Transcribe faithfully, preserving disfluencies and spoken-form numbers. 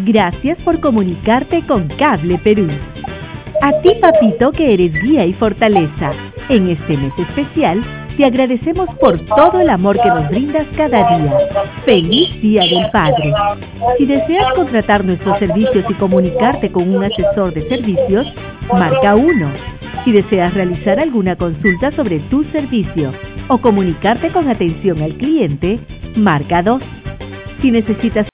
Gracias por comunicarte con Cable Perú. A ti, papito, que eres guía y fortaleza. En este mes especial, te agradecemos por todo el amor que nos brindas cada día. ¡Feliz Día del Padre! Si deseas contratar nuestros servicios y comunicarte con un asesor de servicios, marca uno. Si deseas realizar alguna consulta sobre tu servicio o comunicarte con atención al cliente, marca dos. Si necesitas